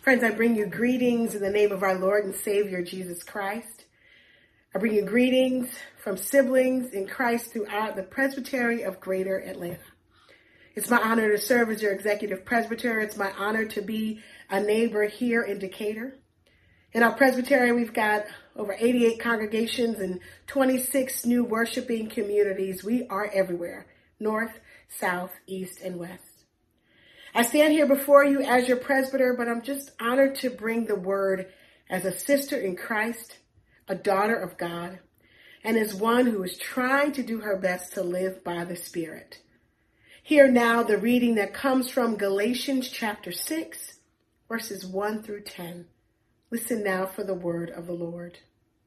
Friends, I bring you greetings in the name of our Lord and Savior, Jesus Christ. I bring you greetings from siblings in Christ throughout the Presbytery of Greater Atlanta. It's my honor to serve as your executive presbyter. It's my honor to be a neighbor here in Decatur. In our presbytery, we've got over 88 congregations and 26 new worshiping communities. We are everywhere, north, south, east, and west. I stand here before you as your presbyter, but I'm just honored to bring the word as a sister in Christ, a daughter of God, and as one who is trying to do her best to live by the Spirit. Hear now the reading that comes from Galatians chapter 6, verses 1 through 10. Listen now for the word of the Lord.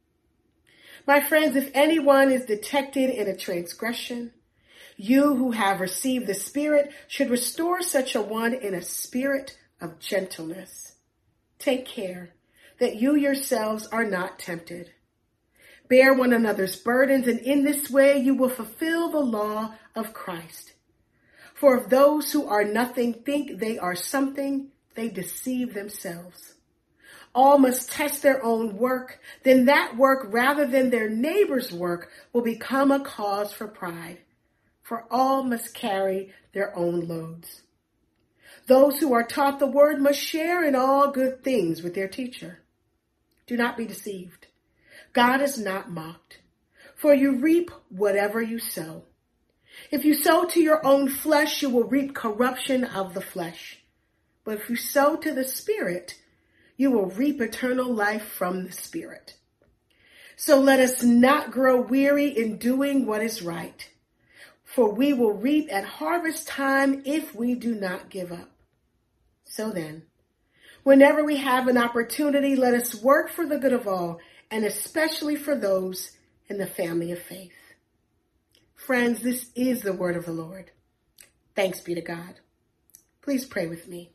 My friends, if anyone is detected in a transgression, you who have received the Spirit should restore such a one in a spirit of gentleness. Take care that you yourselves are not tempted. Bear one another's burdens, and in this way you will fulfill the law of Christ. For if those who are nothing think they are something, they deceive themselves. All must test their own work, then that work rather than their neighbor's work will become a cause for pride. For all must carry their own loads. Those who are taught the word must share in all good things with their teacher. Do not be deceived. God is not mocked, for you reap whatever you sow. If you sow to your own flesh, you will reap corruption of the flesh. But if you sow to the Spirit, you will reap eternal life from the Spirit. So let us not grow weary in doing what is right, for we will reap at harvest time if we do not give up. So then, whenever we have an opportunity, let us work for the good of all, and especially for those in the family of faith. Friends, this is the word of the Lord. Thanks be to God. Please pray with me.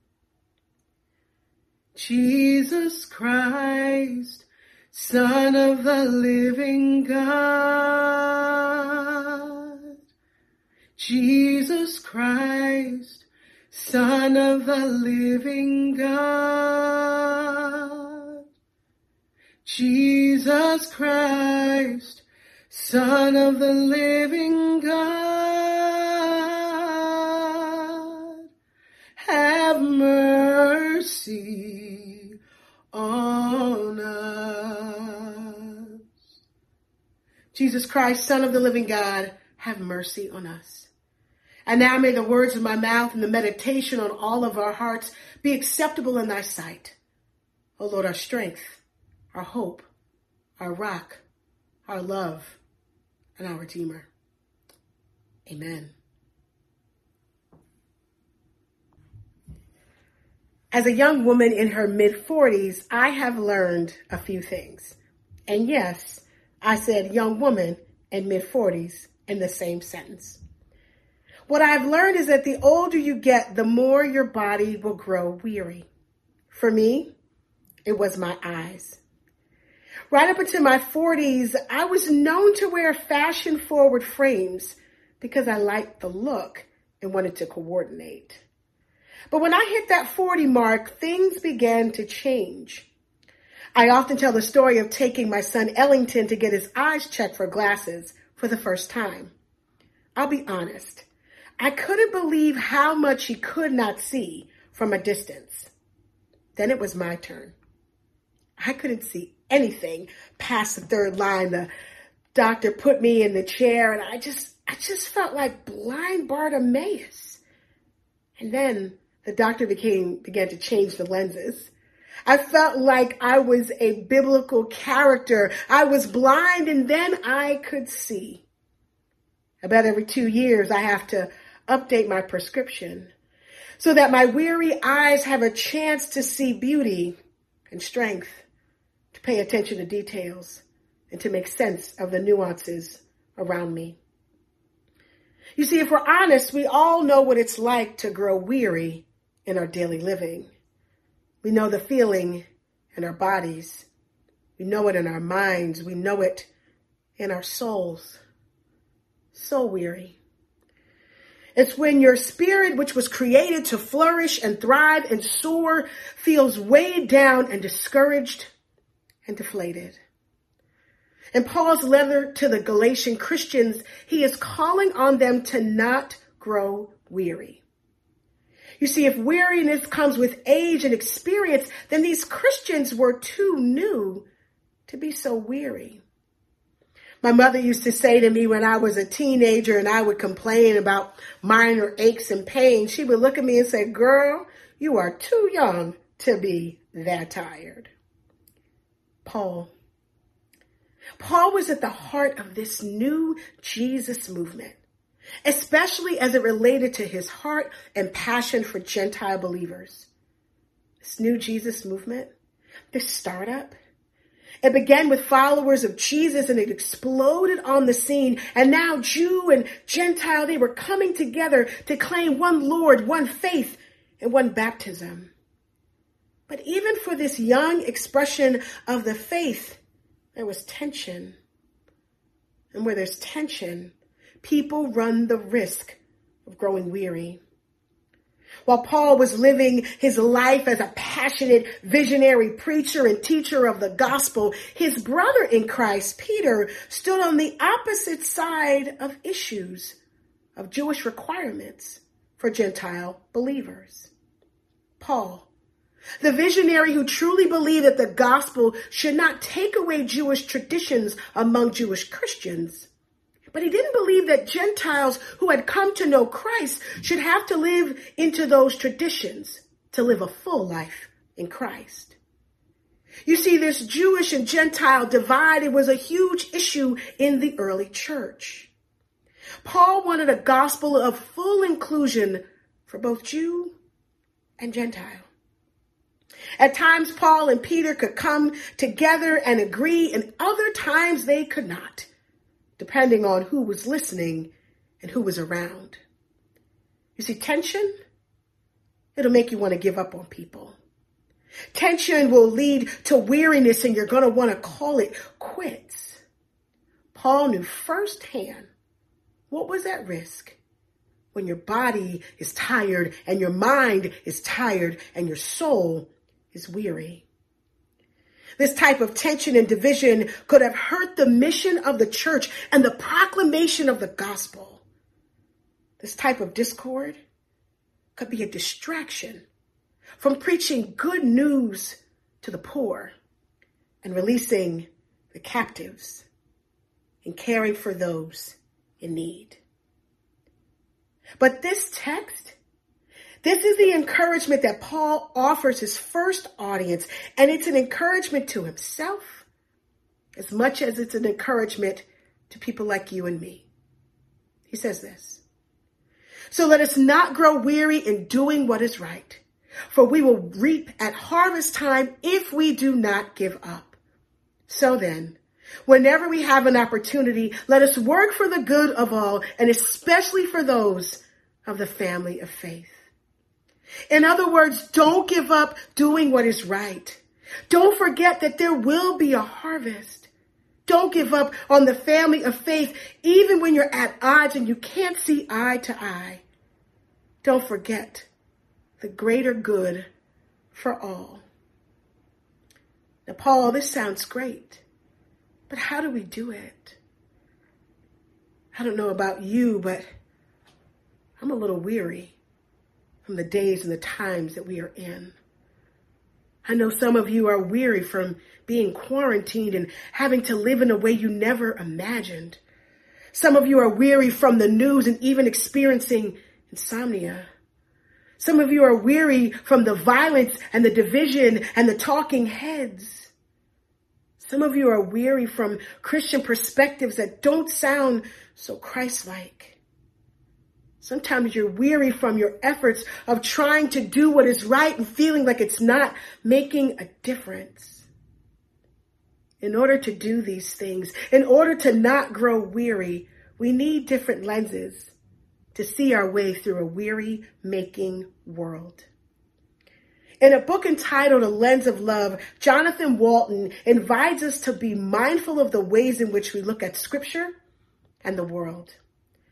Jesus Christ, Son of the living God. Jesus Christ, Son of the living God. Jesus Christ, Son of the living God. Have mercy on us. Jesus Christ, Son of the living God, have mercy on us. And now may the words of my mouth and the meditation on all of our hearts be acceptable in thy sight. O Lord, our strength, our hope, our rock, our love, and our Redeemer. Amen. As a young woman in her mid-40s, I have learned a few things. And yes, I said young woman and mid-40s in the same sentence. What I've learned is that the older you get, the more your body will grow weary. For me, it was my eyes. Right up until my 40s, I was known to wear fashion-forward frames because I liked the look and wanted to coordinate. But when I hit that 40 mark, things began to change. I often tell the story of taking my son Ellington to get his eyes checked for glasses for the first time. I'll be honest. I couldn't believe how much he could not see from a distance. Then it was my turn. I couldn't see anything past the third line. The doctor put me in the chair and I just felt like blind Bartimaeus. And then the doctor began to change the lenses. I felt like I was a biblical character. I was blind and then I could see. About every 2 years, I have to update my prescription so that my weary eyes have a chance to see beauty and strength, to pay attention to details, and to make sense of the nuances around me. You see, if we're honest, we all know what it's like to grow weary in our daily living. We know the feeling in our bodies. We know it in our minds. We know it in our souls. So weary. It's when your spirit, which was created to flourish and thrive and soar, feels weighed down and discouraged and deflated. In Paul's letter to the Galatian Christians, he is calling on them to not grow weary. You see, if weariness comes with age and experience, then these Christians were too new to be so weary. My mother used to say to me when I was a teenager and I would complain about minor aches and pains, she would look at me and say, "Girl, you are too young to be that tired." Paul was at the heart of this new Jesus movement, especially as it related to his heart and passion for Gentile believers. This new Jesus movement, this startup, it began with followers of Jesus and it exploded on the scene. And now Jew and Gentile, they were coming together to claim one Lord, one faith, and one baptism. But even for this young expression of the faith, there was tension. And where there's tension, people run the risk of growing weary. While Paul was living his life as a passionate, visionary preacher and teacher of the gospel, his brother in Christ, Peter, stood on the opposite side of issues of Jewish requirements for Gentile believers. Paul, the visionary who truly believed that the gospel should not take away Jewish traditions among Jewish Christians, but he didn't believe that Gentiles who had come to know Christ should have to live into those traditions to live a full life in Christ. You see, this Jewish and Gentile divide, it was a huge issue in the early church. Paul wanted a gospel of full inclusion for both Jew and Gentile. At times, Paul and Peter could come together and agree, and other times they could not, depending on who was listening and who was around. You see, tension, it'll make you want to give up on people. Tension will lead to weariness and you're going to want to call it quits. Paul knew firsthand what was at risk when your body is tired and your mind is tired and your soul is weary. This type of tension and division could have hurt the mission of the church and the proclamation of the gospel. This type of discord could be a distraction from preaching good news to the poor and releasing the captives and caring for those in need. But this text, this is the encouragement that Paul offers his first audience, and it's an encouragement to himself as much as it's an encouragement to people like you and me. He says this, "So let us not grow weary in doing what is right, for we will reap at harvest time if we do not give up. So then, whenever we have an opportunity, let us work for the good of all, and especially for those of the family of faith." In other words, don't give up doing what is right. Don't forget that there will be a harvest. Don't give up on the family of faith, even when you're at odds and you can't see eye to eye. Don't forget the greater good for all. Now, Paul, this sounds great, but how do we do it? I don't know about you, but I'm a little weary from the days and the times that we are in. I know some of you are weary from being quarantined and having to live in a way you never imagined. Some of you are weary from the news and even experiencing insomnia. Some of you are weary from the violence and the division and the talking heads. Some of you are weary from Christian perspectives that don't sound so Christ-like. Sometimes you're weary from your efforts of trying to do what is right and feeling like it's not making a difference. In order to do these things, in order to not grow weary, we need different lenses to see our way through a weary-making world. In a book entitled A Lens of Love, Jonathan Walton invites us to be mindful of the ways in which we look at Scripture and the world.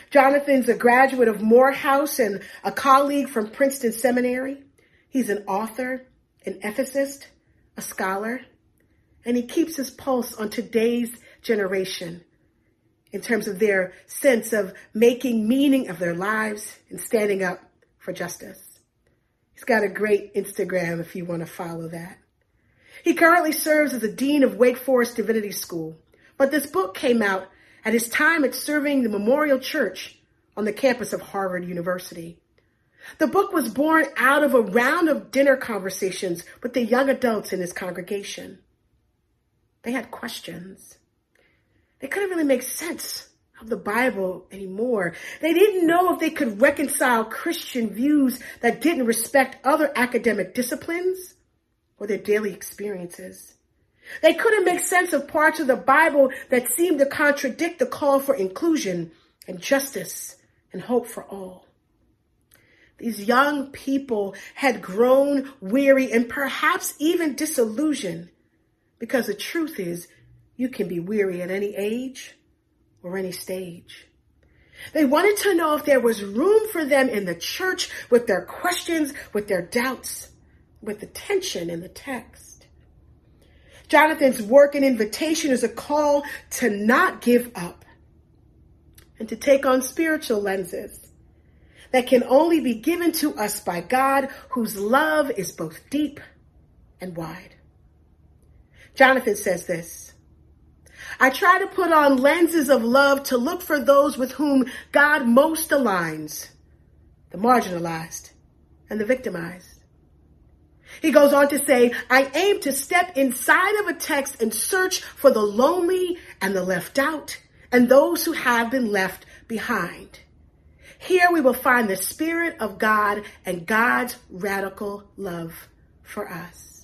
Jonathan's a graduate of Morehouse and a colleague from Princeton Seminary. He's an author, an ethicist, a scholar, and he keeps his pulse on today's generation in terms of their sense of making meaning of their lives and standing up for justice. He's got a great Instagram if you want to follow that. He currently serves as the dean of Wake Forest Divinity School, but this book came out at his time at serving the Memorial Church on the campus of Harvard University. The book was born out of a round of dinner conversations with the young adults in his congregation. They had questions. They couldn't really make sense of the Bible anymore. They didn't know if they could reconcile Christian views that didn't respect other academic disciplines or their daily experiences. They couldn't make sense of parts of the Bible that seemed to contradict the call for inclusion and justice and hope for all. These young people had grown weary and perhaps even disillusioned, because the truth is, you can be weary at any age or any stage. They wanted to know if there was room for them in the church with their questions, with their doubts, with the tension in the text. Jonathan's work and invitation is a call to not give up and to take on spiritual lenses that can only be given to us by God, whose love is both deep and wide. Jonathan says this: I try to put on lenses of love to look for those with whom God most aligns, the marginalized and the victimized. He goes on to say, I aim to step inside of a text and search for the lonely and the left out and those who have been left behind. Here we will find the Spirit of God and God's radical love for us.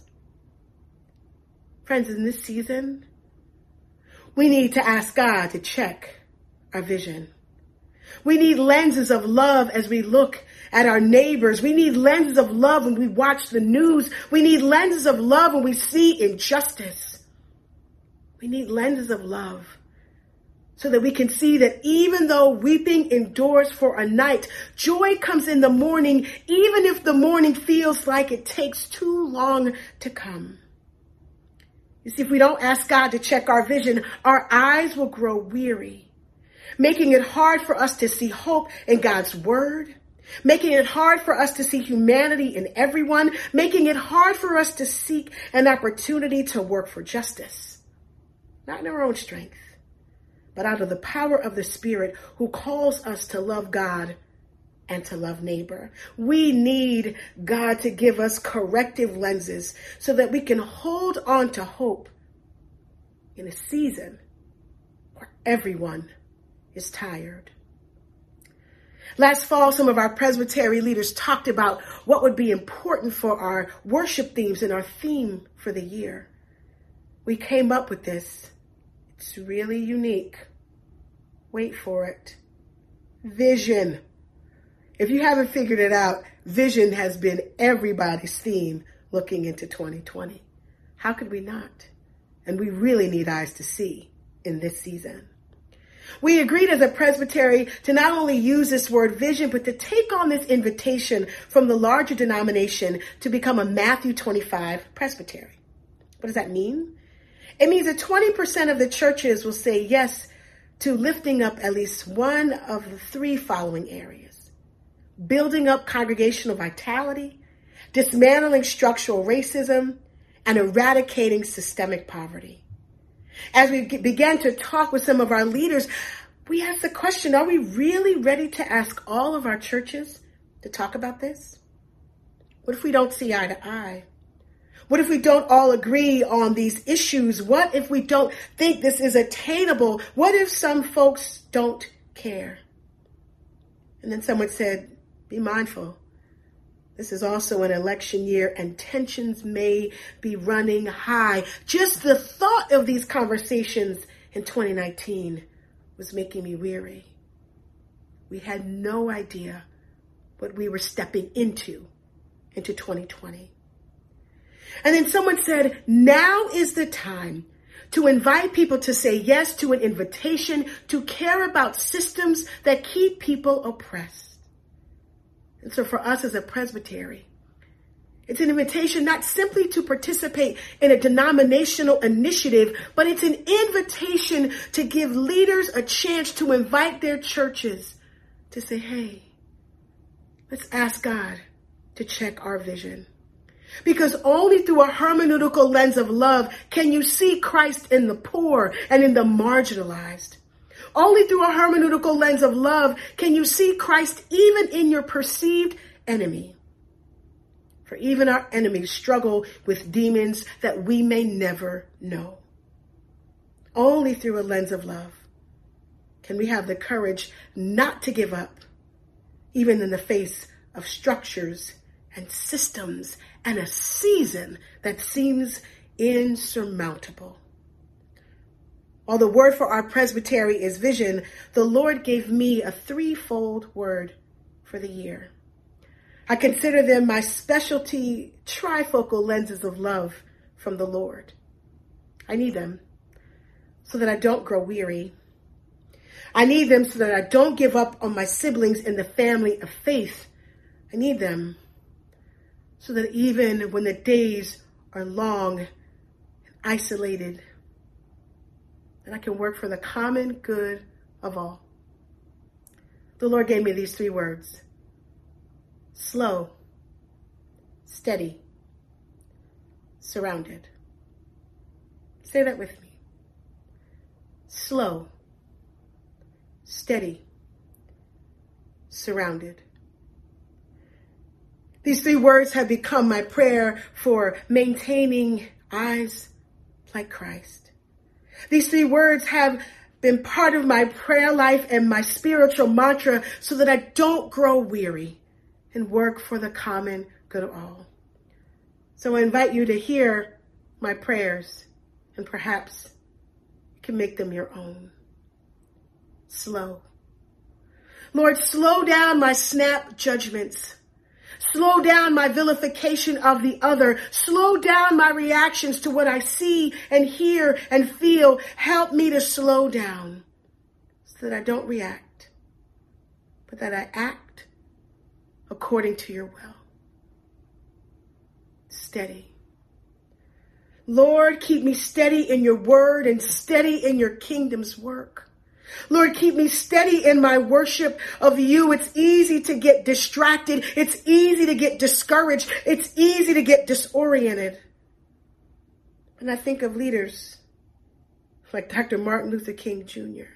Friends, in this season, we need to ask God to check our vision. We need lenses of love as we look at our neighbors. We need lenses of love when we watch the news. We need lenses of love when we see injustice. We need lenses of love so that we can see that even though weeping endures for a night, joy comes in the morning, even if the morning feels like it takes too long to come. You see, if we don't ask God to check our vision, our eyes will grow weary, making it hard for us to see hope in God's word, making it hard for us to see humanity in everyone, making it hard for us to seek an opportunity to work for justice, not in our own strength, but out of the power of the Spirit who calls us to love God and to love neighbor. We need God to give us corrective lenses so that we can hold on to hope in a season where everyone is tired. Last fall, some of our presbytery leaders talked about what would be important for our worship themes and our theme for the year. We came up with this. It's really unique. Wait for it. Vision. If you haven't figured it out, vision has been everybody's theme looking into 2020. How could we not? And we really need eyes to see in this season. We agreed as a presbytery to not only use this word vision, but to take on this invitation from the larger denomination to become a Matthew 25 presbytery. What does that mean? It means that 20% of the churches will say yes to lifting up at least one of the three following areas: building up congregational vitality, dismantling structural racism, and eradicating systemic poverty. As we began to talk with some of our leaders, we asked the question, are we really ready to ask all of our churches to talk about this? What if we don't see eye to eye? What if we don't all agree on these issues? What if we don't think this is attainable? What if some folks don't care? And then someone said, be mindful. This is also an election year and tensions may be running high. Just the thought of these conversations in 2019 was making me weary. We had no idea what we were stepping into 2020. And then someone said, now is the time to invite people to say yes to an invitation to care about systems that keep people oppressed. And so for us as a presbytery, it's an invitation not simply to participate in a denominational initiative, but it's an invitation to give leaders a chance to invite their churches to say, hey, let's ask God to check our vision. Because only through a hermeneutical lens of love can you see Christ in the poor and in the marginalized. Only through a hermeneutical lens of love can you see Christ even in your perceived enemy. For even our enemies struggle with demons that we may never know. Only through a lens of love can we have the courage not to give up, even in the face of structures and systems and a season that seems insurmountable. While the word for our presbytery is vision, the Lord gave me a threefold word for the year. I consider them my specialty trifocal lenses of love from the Lord. I need them so that I don't grow weary. I need them so that I don't give up on my siblings in the family of faith. I need them so that even when the days are long and isolated, that I can work for the common good of all. The Lord gave me these three words: slow, steady, surrounded. Say that with me. Slow, steady, surrounded. These three words have become my prayer for maintaining eyes like Christ. These three words have been part of my prayer life and my spiritual mantra so that I don't grow weary and work for the common good of all. So I invite you to hear my prayers, and perhaps you can make them your own. Slow. Lord, slow down my snap judgments. Slow down my vilification of the other. Slow down my reactions to what I see and hear and feel. Help me to slow down so that I don't react, but that I act according to your will. Steady. Lord, keep me steady in your word and steady in your kingdom's work. Lord, keep me steady in my worship of you. It's easy to get distracted. It's easy to get discouraged. It's easy to get disoriented. And I think of leaders like Dr. Martin Luther King Jr.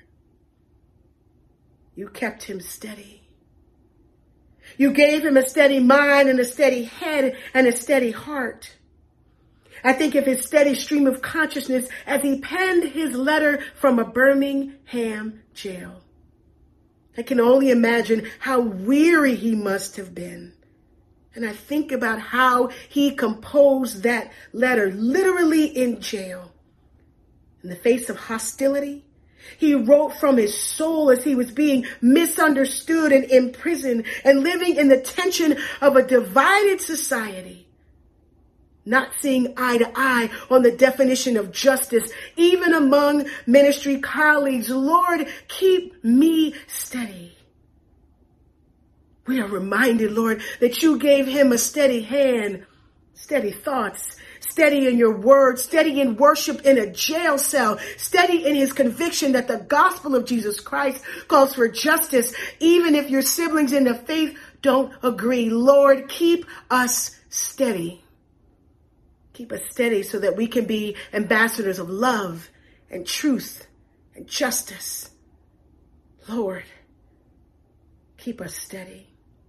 You kept him steady. You gave him a steady mind and a steady head and a steady heart. I think of his steady stream of consciousness as he penned his letter from a Birmingham jail. I can only imagine how weary he must have been. And I think about how he composed that letter, literally in jail. In the face of hostility, he wrote from his soul as he was being misunderstood and imprisoned and living in the tension of a divided society. Not seeing eye to eye on the definition of justice, even among ministry colleagues. Lord, keep me steady. We are reminded, Lord, that you gave him a steady hand, steady thoughts, steady in your word, steady in worship in a jail cell, steady in his conviction that the gospel of Jesus Christ calls for justice, even if your siblings in the faith don't agree. Lord, keep us steady. Keep us steady so that we can be ambassadors of love and truth and justice. Lord, keep us steady.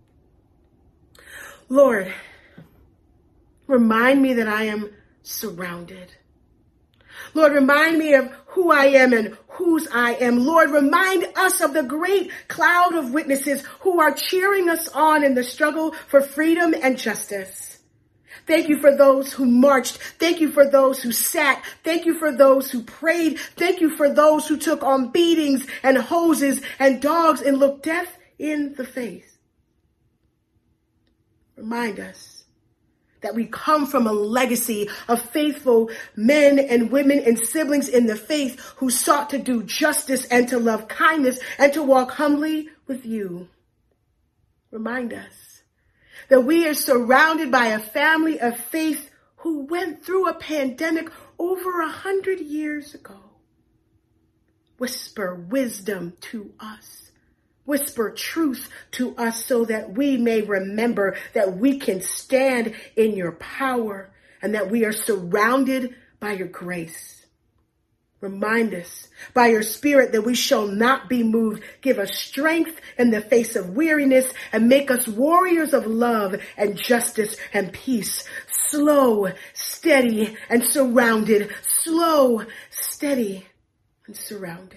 Lord, remind me that I am surrounded. Lord, remind me of who I am and whose I am. Lord, remind us of the great cloud of witnesses who are cheering us on in the struggle for freedom and justice. Thank you for those who marched. Thank you for those who sat. Thank you for those who prayed. Thank you for those who took on beatings and hoses and dogs and looked death in the face. Remind us that we come from a legacy of faithful men and women and siblings in the faith who sought to do justice and to love kindness and to walk humbly with you. Remind us that we are surrounded by a family of faith who went through a pandemic over 100 years ago. Whisper wisdom to us. Whisper truth to us so that we may remember that we can stand in your power and that we are surrounded by your grace. Remind us by your spirit that we shall not be moved. Give us strength in the face of weariness and make us warriors of love and justice and peace. Slow, steady, and surrounded. Slow, steady, and surrounded.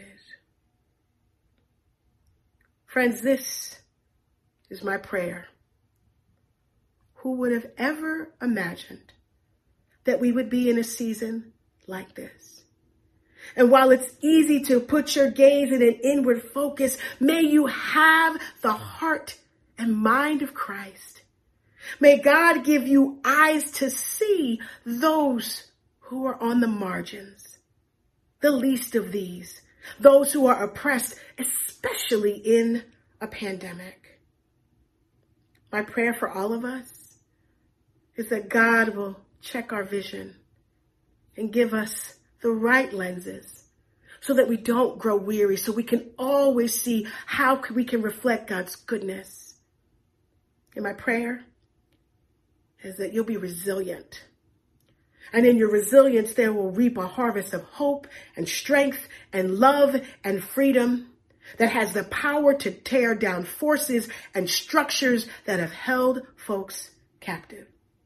Friends, this is my prayer. Who would have ever imagined that we would be in a season like this? And while it's easy to put your gaze in an inward focus, may you have the heart and mind of Christ. May God give you eyes to see those who are on the margins, the least of these, those who are oppressed, especially in a pandemic. My prayer for all of us is that God will check our vision and give us the right lenses so that we don't grow weary, so we can always see how we can reflect God's goodness. And my prayer is that you'll be resilient. And in your resilience, there will reap a harvest of hope and strength and love and freedom that has the power to tear down forces and structures that have held folks captive.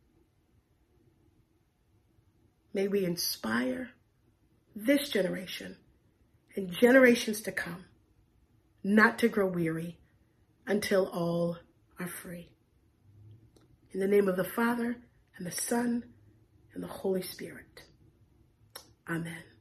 May we inspire this generation and generations to come not to grow weary until all are free. In the name of the Father and the Son and the Holy Spirit. Amen.